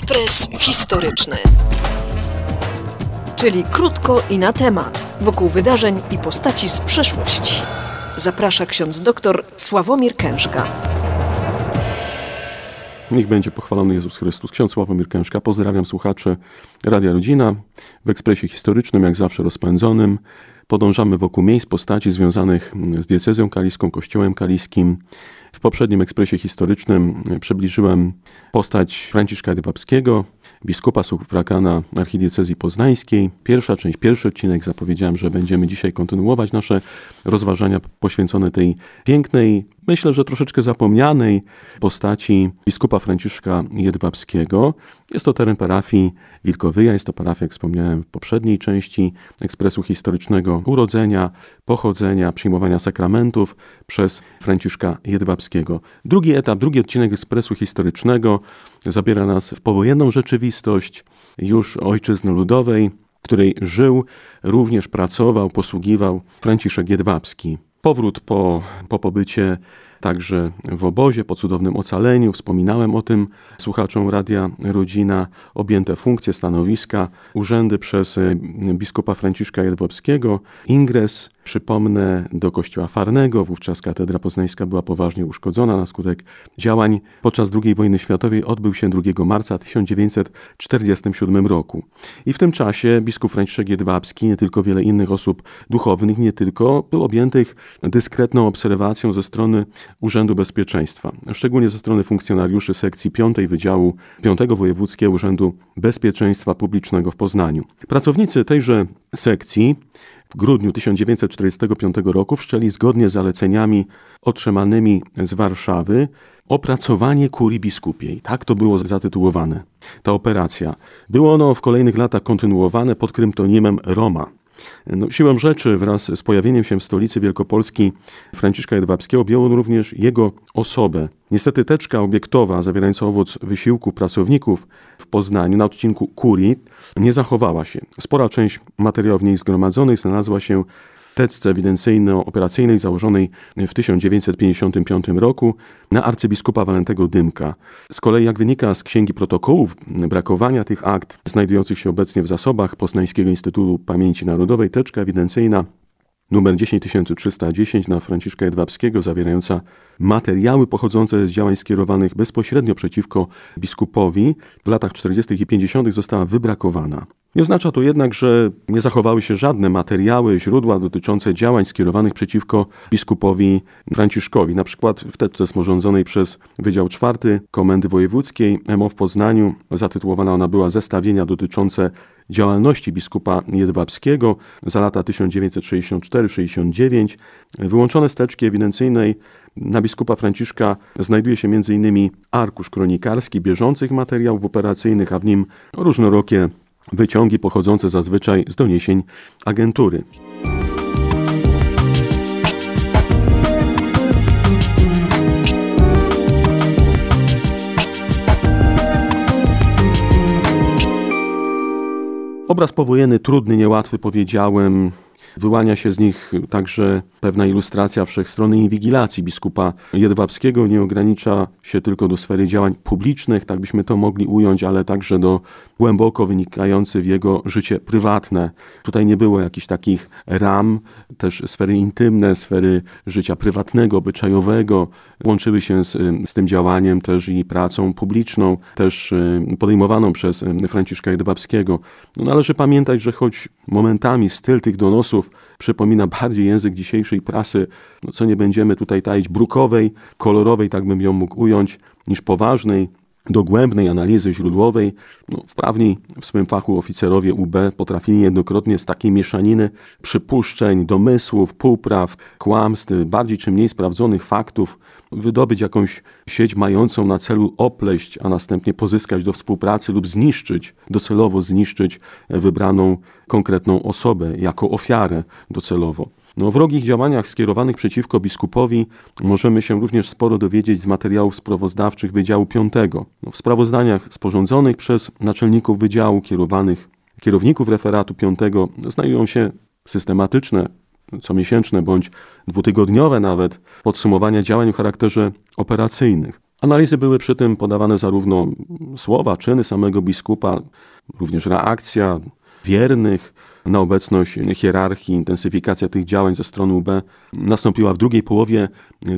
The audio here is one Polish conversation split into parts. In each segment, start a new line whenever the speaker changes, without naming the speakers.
Ekspres historyczny. Czyli krótko i na temat, wokół wydarzeń i postaci z przeszłości. Zaprasza ksiądz doktor Sławomir Kężka.
Niech będzie pochwalony Jezus Chrystus. Ksiądz Sławomir Kężka. Pozdrawiam słuchaczy Radia Rodzina. W ekspresie historycznym, jak zawsze rozpędzonym, podążamy wokół miejsc, postaci związanych z diecezją kaliską, kościołem kaliskim. W poprzednim ekspresie historycznym przybliżyłem postać Franciszka Jedwabskiego, biskupa Suwałkana archidiecezji poznańskiej. Pierwsza część, pierwszy odcinek. Zapowiedziałem, że będziemy dzisiaj kontynuować nasze rozważania poświęcone tej pięknej, myślę, że troszeczkę zapomnianej postaci biskupa Franciszka Jedwabskiego. Jest to teren parafii Wilkowyja, jest to parafia, jak wspomniałem w poprzedniej części ekspresu historycznego, urodzenia, pochodzenia, przyjmowania sakramentów przez Franciszka Jedwabskiego. Drugi etap, drugi odcinek ekspresu historycznego zabiera nas w powojenną rzeczywistość już ojczyzny ludowej, w której żył, również pracował, posługiwał Franciszek Jedwabski. Powrót po pobycie także w obozie, po cudownym ocaleniu. Wspominałem o tym słuchaczom Radia Rodzina. Objęte funkcje, stanowiska, urzędy przez biskupa Franciszka Jedwabskiego. Ingres, przypomnę, do kościoła Farnego. Wówczas katedra poznańska była poważnie uszkodzona na skutek działań podczas II wojny światowej. Odbył się 2 marca 1947 roku. I w tym czasie biskup Franciszek Jedwabski, nie tylko wiele innych osób duchownych, nie tylko, był objętych dyskretną obserwacją ze strony Urzędu Bezpieczeństwa, szczególnie ze strony funkcjonariuszy sekcji 5 Wydziału 5 Wojewódzkiego Urzędu Bezpieczeństwa Publicznego w Poznaniu. Pracownicy tejże sekcji w grudniu 1945 roku wszczęli zgodnie z zaleceniami otrzymanymi z Warszawy opracowanie kurii biskupiej. Tak to było zatytułowane, ta operacja. Było ono w kolejnych latach kontynuowane pod kryptonimem Roma. Siłą rzeczy wraz z pojawieniem się w stolicy Wielkopolski Franciszka Jedwabskiego objęło również jego osobę. Niestety teczka obiektowa zawierająca owoc wysiłku pracowników w Poznaniu na odcinku kurii nie zachowała się. Spora część materiałów w niej zgromadzonych znalazła się w teczce ewidencyjno-operacyjnej założonej w 1955 roku na arcybiskupa Walentego Dymka. Z kolei, jak wynika z księgi protokołów brakowania tych akt znajdujących się obecnie w zasobach Poznańskiego Instytutu Pamięci Narodowej, teczka ewidencyjna numer 10310 na Franciszka Jedwabskiego, zawierająca materiały pochodzące z działań skierowanych bezpośrednio przeciwko biskupowi w latach 40. i 50. została wybrakowana. Nie oznacza to jednak, że nie zachowały się żadne materiały, źródła dotyczące działań skierowanych przeciwko biskupowi Franciszkowi. Na przykład w teczce sporządzonej przez Wydział 4 Komendy Wojewódzkiej MO w Poznaniu, zatytułowana ona była Zestawienia dotyczące działalności biskupa Jedwabskiego za lata 1964-69. Wyłączone z teczki ewidencyjnej na biskupa Franciszka znajduje się m.in. arkusz kronikarski bieżących materiałów operacyjnych, a w nim różnorakie wyciągi pochodzące zazwyczaj z doniesień agentury. Obraz powojenny trudny, niełatwy, powiedziałem. Wyłania się z nich także pewna ilustracja wszechstronnej inwigilacji biskupa Jedwabskiego. Nie ogranicza się tylko do sfery działań publicznych, tak byśmy to mogli ująć, ale także do głęboko wynikające w jego życie prywatne. Tutaj nie było jakichś takich ram, też sfery intymne, sfery życia prywatnego, obyczajowego. Łączyły się z tym działaniem też i pracą publiczną, też podejmowaną przez Franciszka Jedwabskiego. Należy pamiętać, że choć momentami styl tych donosów przypomina bardziej język dzisiejszej prasy, co nie będziemy tutaj taić, brukowej, kolorowej, tak bym ją mógł ująć, niż poważnej, dogłębnej analizy źródłowej. Wprawni w swym fachu oficerowie UB potrafili jednokrotnie z takiej mieszaniny przypuszczeń, domysłów, półpraw, kłamstw, bardziej czy mniej sprawdzonych faktów wydobyć jakąś sieć mającą na celu opleść, a następnie pozyskać do współpracy lub zniszczyć, docelowo zniszczyć wybraną konkretną osobę jako ofiarę docelowo. O wrogich działaniach skierowanych przeciwko biskupowi możemy się również sporo dowiedzieć z materiałów sprawozdawczych Wydziału 5. W sprawozdaniach sporządzonych przez naczelników wydziału, kierowników referatu 5 znajdują się systematyczne, comiesięczne bądź dwutygodniowe nawet podsumowania działań o charakterze operacyjnych. Analizy były przy tym podawane zarówno słowa, czyny samego biskupa, również reakcja wiernych na obecność hierarchii, intensyfikacja tych działań ze strony UB nastąpiła w drugiej połowie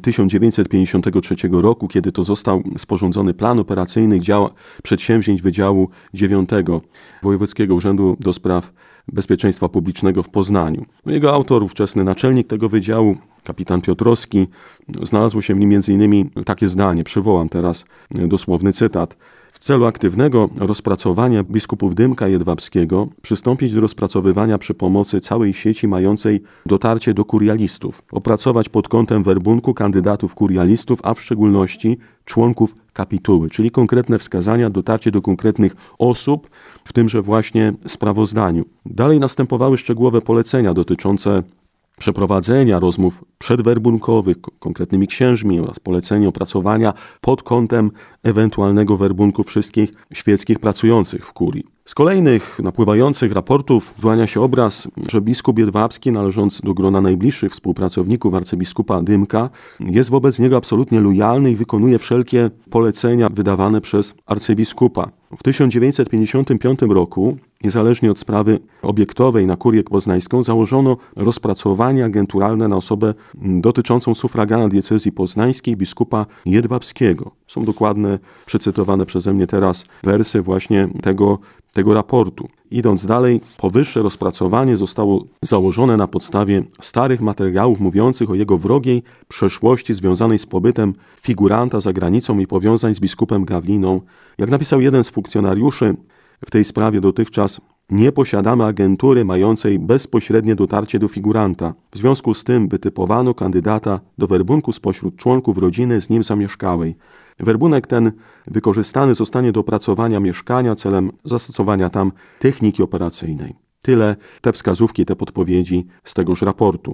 1953 roku, kiedy to został sporządzony plan operacyjny przedsięwzięć Wydziału 9 Wojewódzkiego Urzędu do Spraw Bezpieczeństwa Publicznego w Poznaniu. Jego autor, ówczesny naczelnik tego wydziału, kapitan Piotrowski, znalazło się w nim m.in. takie zdanie, przywołam teraz dosłowny cytat. W celu aktywnego rozpracowania biskupów Dymka i Jedwabskiego przystąpić do rozpracowywania przy pomocy całej sieci mającej dotarcie do kurialistów, opracować pod kątem werbunku kandydatów kurialistów, a w szczególności członków kapituły, czyli konkretne wskazania, dotarcie do konkretnych osób w tymże właśnie sprawozdaniu. Dalej następowały szczegółowe polecenia dotyczące przeprowadzenia rozmów przedwerbunkowych konkretnymi księżmi oraz polecenie opracowania pod kątem ewentualnego werbunku wszystkich świeckich pracujących w kurii. Z kolejnych napływających raportów wyłania się obraz, że biskup Jedwabski, należący do grona najbliższych współpracowników arcybiskupa Dymka, jest wobec niego absolutnie lojalny i wykonuje wszelkie polecenia wydawane przez arcybiskupa. W 1955 roku, niezależnie od sprawy obiektowej na kurię poznańską, założono rozpracowanie agenturalne na osobę dotyczącą sufragana diecezji poznańskiej biskupa Jedwabskiego. Są dokładne, przecytowane przeze mnie teraz wersy właśnie tego raportu. Idąc dalej, powyższe rozpracowanie zostało założone na podstawie starych materiałów mówiących o jego wrogiej przeszłości związanej z pobytem figuranta za granicą i powiązań z biskupem Gawliną. Jak napisał jeden z funkcjonariuszy w tej sprawie dotychczas, nie posiadamy agentury mającej bezpośrednie dotarcie do figuranta. W związku z tym wytypowano kandydata do werbunku spośród członków rodziny z nim zamieszkałej. Werbunek ten wykorzystany zostanie do opracowania mieszkania celem zastosowania tam techniki operacyjnej. Tyle te wskazówki, te podpowiedzi z tegoż raportu.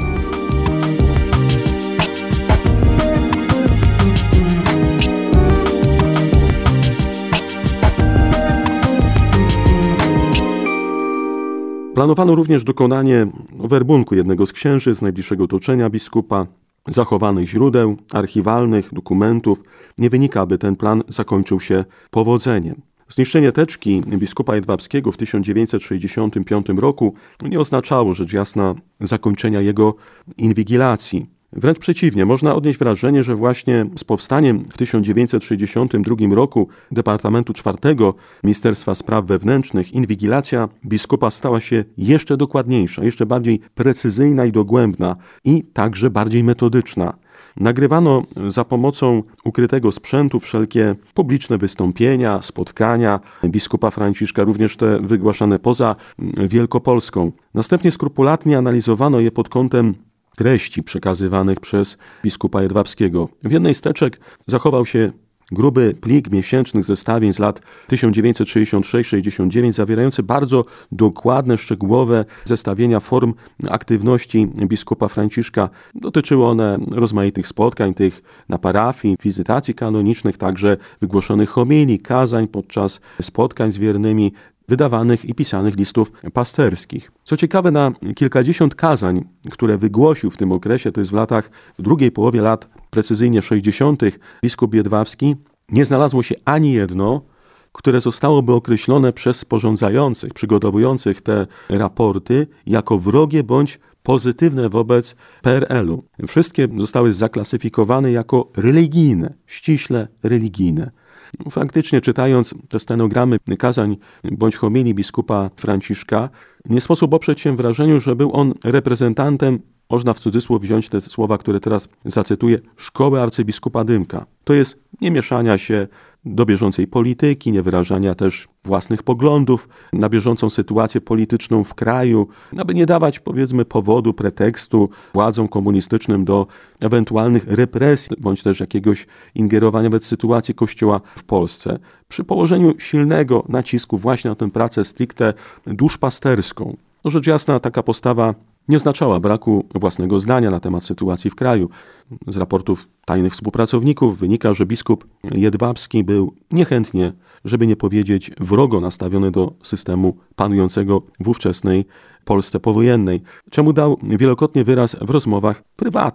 Planowano również dokonanie werbunku jednego z księży z najbliższego otoczenia biskupa, zachowanych źródeł, archiwalnych, dokumentów. Nie wynika, aby ten plan zakończył się powodzeniem. Zniszczenie teczki biskupa Jedwabskiego w 1965 roku nie oznaczało rzecz jasna zakończenia jego inwigilacji. Wręcz przeciwnie, można odnieść wrażenie, że właśnie z powstaniem w 1962 roku Departamentu IV Ministerstwa Spraw Wewnętrznych inwigilacja biskupa stała się jeszcze dokładniejsza, jeszcze bardziej precyzyjna i dogłębna i także bardziej metodyczna. Nagrywano za pomocą ukrytego sprzętu wszelkie publiczne wystąpienia, spotkania biskupa Franciszka, również te wygłaszane poza Wielkopolską. Następnie skrupulatnie analizowano je pod kątem treści przekazywanych przez biskupa Jedwabskiego. W jednej z teczek zachował się gruby plik miesięcznych zestawień z lat 1966-69, zawierający bardzo dokładne, szczegółowe zestawienia form aktywności biskupa Franciszka. Dotyczyły one rozmaitych spotkań, tych na parafii, wizytacji kanonicznych, także wygłoszonych homilii, kazań podczas spotkań z wiernymi, wydawanych i pisanych listów pasterskich. Co ciekawe, na kilkadziesiąt kazań, które wygłosił w tym okresie, to jest w drugiej połowie lat precyzyjnie 60., biskup Jedwabski, nie znalazło się ani jedno, które zostałoby określone przez sporządzających, przygotowujących te raporty jako wrogie bądź pozytywne wobec PRL-u. Wszystkie zostały zaklasyfikowane jako religijne, ściśle religijne. Faktycznie, czytając te stenogramy kazań bądź homilii biskupa Franciszka, nie sposób oprzeć się wrażeniu, że był on reprezentantem, można w cudzysłów wziąć te słowa, które teraz zacytuję, szkoły arcybiskupa Dymka. To jest nie mieszania się do bieżącej polityki, nie wyrażania też własnych poglądów na bieżącą sytuację polityczną w kraju, aby nie dawać, powiedzmy, powodu, pretekstu władzom komunistycznym do ewentualnych represji, bądź też jakiegoś ingerowania w sytuację Kościoła w Polsce. Przy położeniu silnego nacisku właśnie na tę pracę stricte duszpasterską. No, rzecz jasna, taka postawa nie oznaczała braku własnego zdania na temat sytuacji w kraju. Z raportów tajnych współpracowników wynika, że biskup Jedwabski był niechętnie, żeby nie powiedzieć wrogo nastawiony do systemu panującego w ówczesnej Polsce powojennej, czemu dał wielokrotnie wyraz w rozmowach prywatnych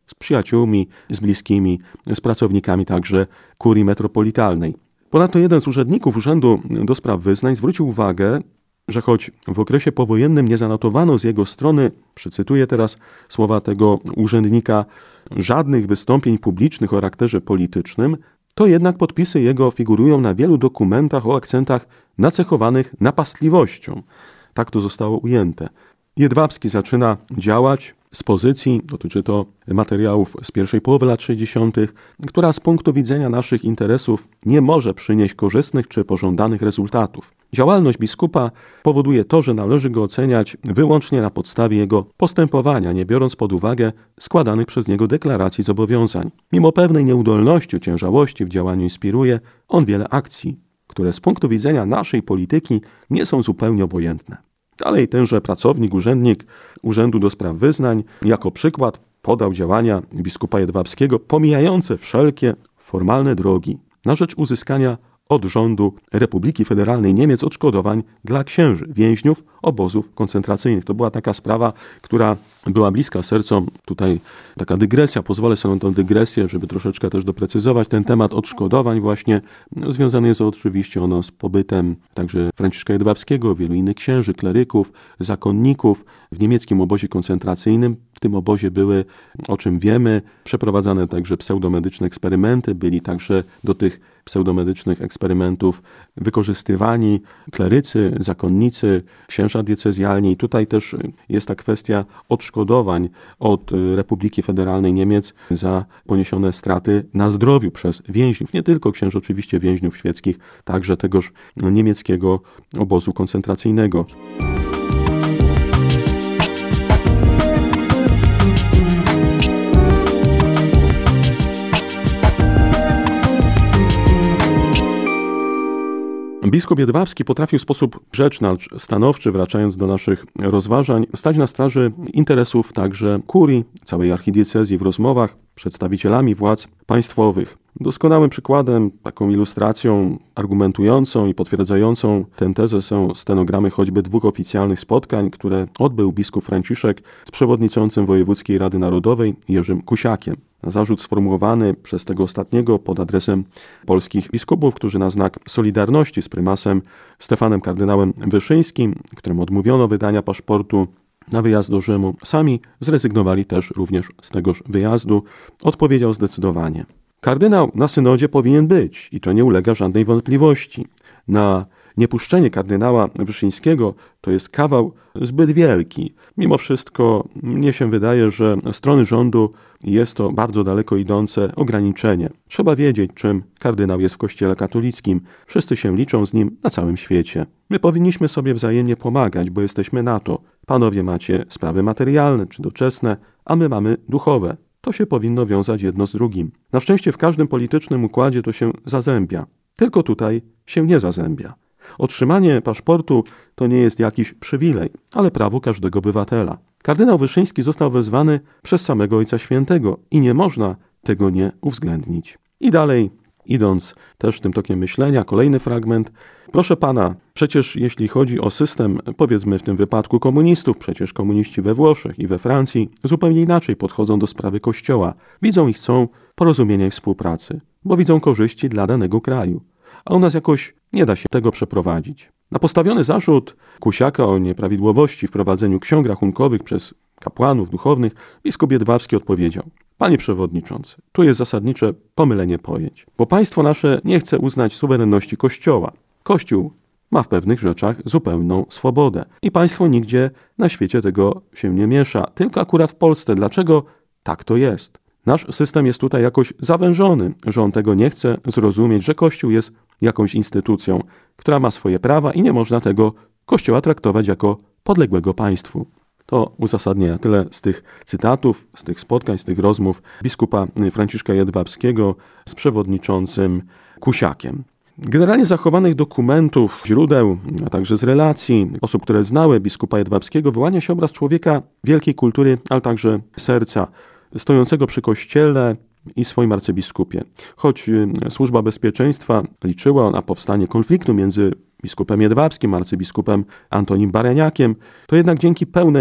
z przyjaciółmi, z bliskimi, z pracownikami także kurii metropolitalnej. Ponadto jeden z urzędników Urzędu do Spraw Wyznań zwrócił uwagę, że choć w okresie powojennym nie zanotowano z jego strony, przycytuję teraz słowa tego urzędnika, żadnych wystąpień publicznych o charakterze politycznym, to jednak podpisy jego figurują na wielu dokumentach o akcentach nacechowanych napastliwością. Tak to zostało ujęte. Jedwabski zaczyna działać z pozycji, dotyczy to materiałów z pierwszej połowy lat 60., która z punktu widzenia naszych interesów nie może przynieść korzystnych czy pożądanych rezultatów. Działalność biskupa powoduje to, że należy go oceniać wyłącznie na podstawie jego postępowania, nie biorąc pod uwagę składanych przez niego deklaracji zobowiązań. Mimo pewnej nieudolności, ociężałości w działaniu inspiruje on wiele akcji, które z punktu widzenia naszej polityki nie są zupełnie obojętne. Dalej tenże pracownik, urzędnik Urzędu do Spraw Wyznań jako przykład podał działania biskupa Jedwabskiego pomijające wszelkie formalne drogi na rzecz uzyskania od rządu Republiki Federalnej Niemiec odszkodowań dla księży, więźniów obozów koncentracyjnych. To była taka sprawa, która była bliska sercom. Tutaj taka dygresja, pozwolę sobie na tę dygresję, żeby troszeczkę też doprecyzować ten temat odszkodowań właśnie. Związany jest oczywiście ono z pobytem także Franciszka Jedwabskiego, wielu innych księży, kleryków, zakonników w niemieckim obozie koncentracyjnym. W tym obozie były, o czym wiemy, przeprowadzane także pseudomedyczne eksperymenty. Byli także do tych pseudomedycznych eksperymentów wykorzystywani klerycy, zakonnicy, księża diecezjalni. I tutaj też jest ta kwestia odszkodowań od Republiki Federalnej Niemiec za poniesione straty na zdrowiu przez więźniów. Nie tylko księży, oczywiście więźniów świeckich, także tegoż niemieckiego obozu koncentracyjnego. Biskup Jedwabski potrafił w sposób grzeczny, stanowczy, wracając do naszych rozważań, stać na straży interesów także kurii, całej archidiecezji w rozmowach z przedstawicielami władz państwowych. Doskonałym przykładem, taką ilustracją argumentującą i potwierdzającą tę tezę są stenogramy choćby 2 oficjalnych spotkań, które odbył biskup Franciszek z przewodniczącym Wojewódzkiej Rady Narodowej Jerzym Kusiakiem. Na zarzut sformułowany przez tego ostatniego pod adresem polskich biskupów, którzy na znak solidarności z prymasem Stefanem kardynałem Wyszyńskim, któremu odmówiono wydania paszportu na wyjazd do Rzymu, sami zrezygnowali też również z tegoż wyjazdu, odpowiedział zdecydowanie. Kardynał na synodzie powinien być i to nie ulega żadnej wątpliwości. Na niepuszczenie kardynała Wyszyńskiego to jest kawał zbyt wielki. Mimo wszystko mnie się wydaje, że z strony rządu jest to bardzo daleko idące ograniczenie. Trzeba wiedzieć, czym kardynał jest w Kościele katolickim. Wszyscy się liczą z nim na całym świecie. My powinniśmy sobie wzajemnie pomagać, bo jesteśmy na to. Panowie macie sprawy materialne czy doczesne, a my mamy duchowe. To się powinno wiązać jedno z drugim. Na szczęście w każdym politycznym układzie to się zazębia. Tylko tutaj się nie zazębia. Otrzymanie paszportu to nie jest jakiś przywilej, ale prawo każdego obywatela. Kardynał Wyszyński został wezwany przez samego Ojca Świętego i nie można tego nie uwzględnić. I dalej, idąc też tym tokiem myślenia, kolejny fragment. Proszę pana, przecież jeśli chodzi o system, powiedzmy w tym wypadku komunistów, przecież komuniści we Włoszech i we Francji zupełnie inaczej podchodzą do sprawy Kościoła. Widzą i chcą porozumienia i współpracy, bo widzą korzyści dla danego kraju. A u nas jakoś nie da się tego przeprowadzić. Na postawiony zarzut Kusiaka o nieprawidłowości w prowadzeniu ksiąg rachunkowych przez kapłanów duchownych biskup Jedwabski odpowiedział: Panie przewodniczący, tu jest zasadnicze pomylenie pojęć, bo państwo nasze nie chce uznać suwerenności Kościoła. Kościół ma w pewnych rzeczach zupełną swobodę i państwo nigdzie na świecie tego się nie miesza, tylko akurat w Polsce. Dlaczego tak to jest? Nasz system jest tutaj jakoś zawężony, że on tego nie chce zrozumieć, że Kościół jest jakąś instytucją, która ma swoje prawa i nie można tego Kościoła traktować jako podległego państwu. To uzasadnienia. Tyle z tych cytatów, z tych spotkań, z tych rozmów biskupa Franciszka Jedwabskiego z przewodniczącym Kusiakiem. Generalnie zachowanych dokumentów, źródeł, a także z relacji osób, które znały biskupa Jedwabskiego, wyłania się obraz człowieka wielkiej kultury, ale także serca, stojącego przy Kościele i swoim arcybiskupie. Choć Służba Bezpieczeństwa liczyła na powstanie konfliktu między biskupem Jedwabskim a arcybiskupem Antonim Baraniakiem, to jednak dzięki pełnej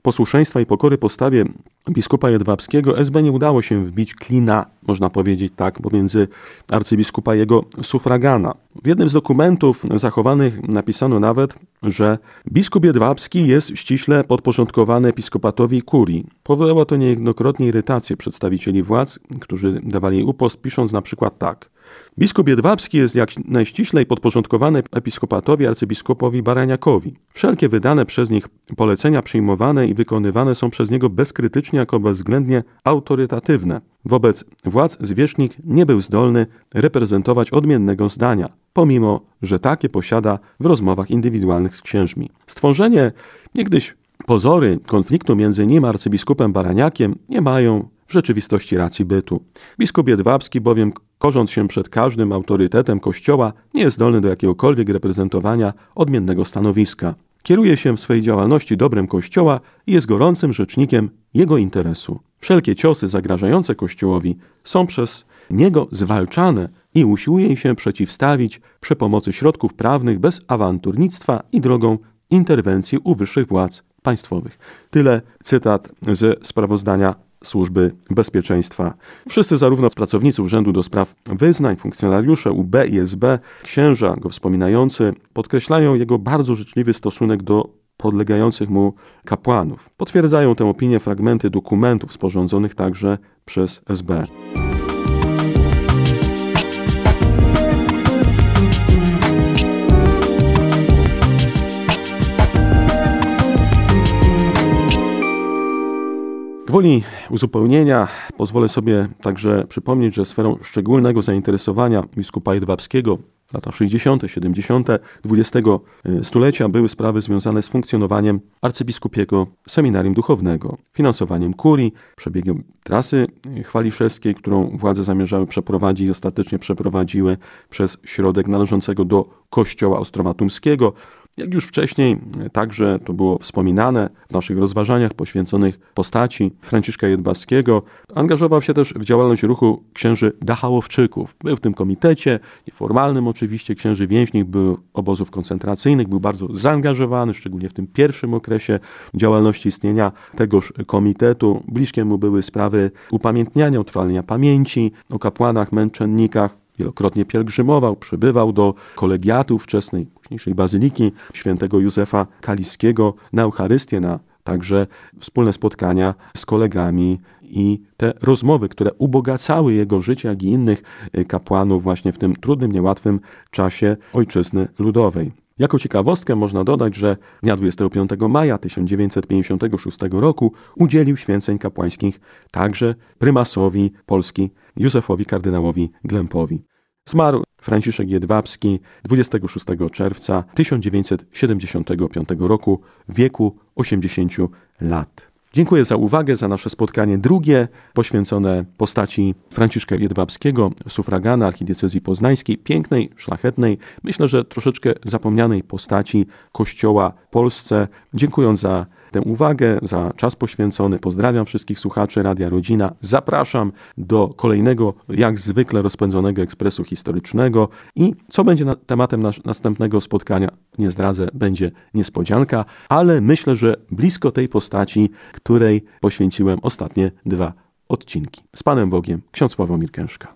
posłuszeństwa i pokory postawie biskupa Jedwabskiego SB nie udało się wbić klina, można powiedzieć tak, pomiędzy arcybiskupa i jego sufragana. W jednym z dokumentów zachowanych napisano nawet, że biskup Jedwabski jest ściśle podporządkowany episkopatowi i kurii. Powołało to niejednokrotnie irytację przedstawicieli władz, którzy dawali jej upost, pisząc na przykład tak. Biskup Jedwabski jest jak najściślej podporządkowany episkopatowi arcybiskupowi Baraniakowi. Wszelkie wydane przez nich polecenia przyjmowane i wykonywane są przez niego bezkrytycznie jako bezwzględnie autorytatywne. Wobec władz zwierzchnik nie był zdolny reprezentować odmiennego zdania, pomimo że takie posiada w rozmowach indywidualnych z księżmi. Stworzenie niegdyś pozory konfliktu między nim a arcybiskupem Baraniakiem nie mają w rzeczywistości racji bytu. Biskup Jedwabski bowiem, korząc się przed każdym autorytetem Kościoła, nie jest zdolny do jakiegokolwiek reprezentowania odmiennego stanowiska. Kieruje się w swej działalności dobrem Kościoła i jest gorącym rzecznikiem jego interesu. Wszelkie ciosy zagrażające Kościołowi są przez niego zwalczane i usiłuje się przeciwstawić przy pomocy środków prawnych bez awanturnictwa i drogą interwencji u wyższych władz państwowych. Tyle cytat ze sprawozdania Służby Bezpieczeństwa. Wszyscy, zarówno pracownicy Urzędu do Spraw Wyznań, funkcjonariusze UB i SB, księża go wspominający, podkreślają jego bardzo życzliwy stosunek do podlegających mu kapłanów. Potwierdzają tę opinię fragmenty dokumentów sporządzonych także przez SB. Gwoli uzupełnienia pozwolę sobie także przypomnieć, że sferą szczególnego zainteresowania biskupa Jedwabskiego lata 60., 70., XX stulecia były sprawy związane z funkcjonowaniem arcybiskupiego seminarium duchownego, finansowaniem kurii, przebiegiem trasy chwaliszewskiej, którą władze zamierzały przeprowadzić i ostatecznie przeprowadziły przez środek należącego do kościoła ostrowatumskiego. Jak już wcześniej, także to było wspominane w naszych rozważaniach poświęconych postaci Franciszka Jedwabskiego, angażował się też w działalność ruchu księży Dachałowczyków. Był w tym komitecie, nieformalnym oczywiście, księży więźniów, był obozów koncentracyjnych, był bardzo zaangażowany, szczególnie w tym pierwszym okresie działalności istnienia tegoż komitetu. Bliskie mu były sprawy upamiętniania, utrwalenia pamięci o kapłanach, męczennikach. Wielokrotnie pielgrzymował, przybywał do kolegiatu wczesnej, późniejszej bazyliki świętego Józefa Kaliskiego na Eucharystię, na także wspólne spotkania z kolegami i te rozmowy, które ubogacały jego życie, jak i innych kapłanów właśnie w tym trudnym, niełatwym czasie ojczyzny ludowej. Jako ciekawostkę można dodać, że dnia 25 maja 1956 roku udzielił święceń kapłańskich także prymasowi Polski Józefowi kardynałowi Glempowi. Zmarł Franciszek Jedwabski 26 czerwca 1975 roku w wieku 80 lat. Dziękuję za uwagę, za nasze spotkanie drugie, poświęcone postaci Franciszka Jedwabskiego, sufragana archidiecezji poznańskiej, pięknej, szlachetnej, myślę, że troszeczkę zapomnianej postaci Kościoła w Polsce. Dziękując za tę uwagę, za czas poświęcony, pozdrawiam wszystkich słuchaczy Radia Rodzina. Zapraszam do kolejnego, jak zwykle, rozpędzonego ekspresu historycznego i co będzie tematem następnego spotkania, nie zdradzę, będzie niespodzianka, ale myślę, że blisko tej postaci, której poświęciłem ostatnie 2 odcinki. Z Panem Bogiem, ksiądz Sławomir Kęszka.